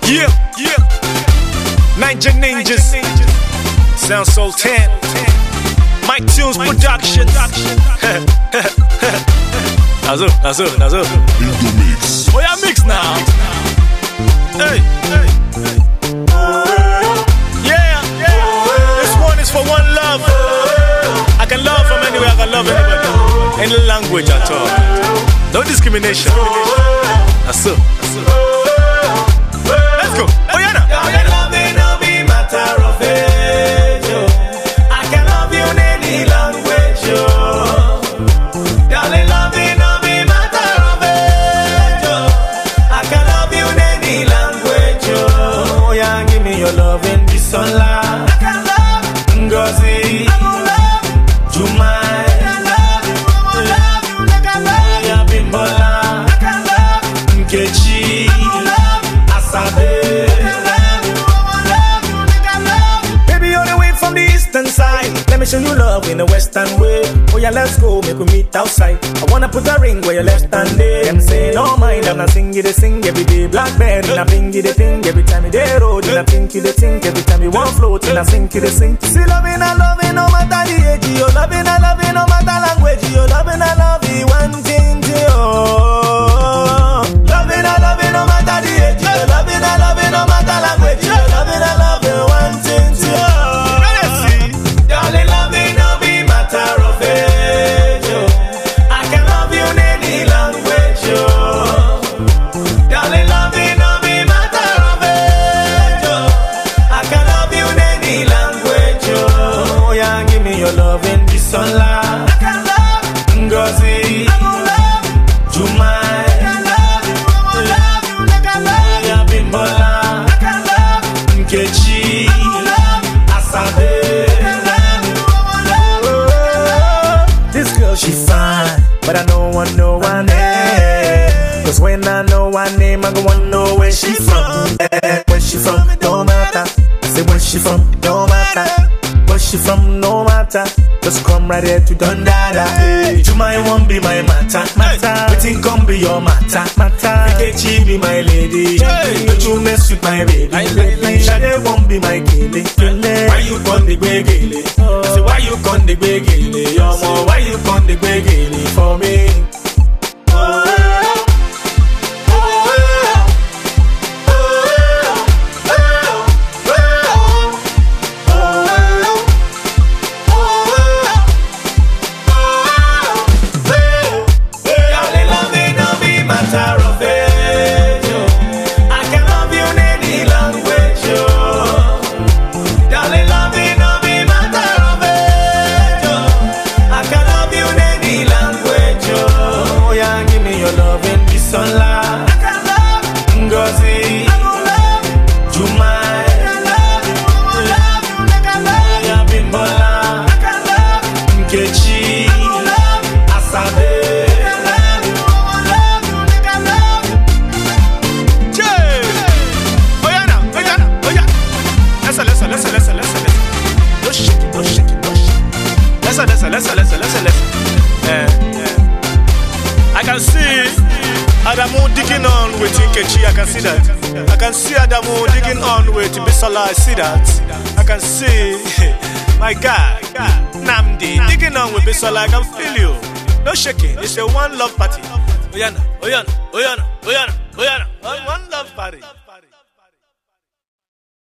Yeah, yeah. Ninja Ninjas, Sound Sultan, Mike Tunes Production. Nazo. Indomix. Oh, yeah, mix now. Hey. Yeah. This one is for one love. I can love from anywhere, I can love anybody. Any language at all. No discrimination. Nazo. Let's go. Oh, yeah, now. Let me show you love in a western way. Oh yeah, let's go, make we meet outside. I wanna put a ring where your left hand is. Them say no mind, I'm not singing they sing every day. Blackberry, and I pingy they think every time you they road, and I pinky they think every time you want float, and I sink they sing. See loving, I love it, no matter the age. You loving, I love it, no matter language. You loving, I love it, one thing to you. Loving, I love it, no matter the age. You loving, I love it, no matter language. You loving, I love it, one thing to you. But I don't want no one name. Cause when I know her name, I go want to know where she from. Where she from, it don't matter. I say where she from, it don't matter. Where she from, no matter. Just come right here to Dundada. Hey. You might won't be my matter. Waiting come be your matter. She be my lady. Don't you mess with my baby. Shade won't be my gilly. Why you con the way gilly? I say why you con the way gilly? Why you con the way gilly for me? Listen. I can see Adamu digging on with Nkechi. I can see that. I can see Adamu digging on with Bisola. I see that. I can see my guy Namdi digging on with Bisola. I can feel you. No shaking. It's a one love party. Oyana. One love party.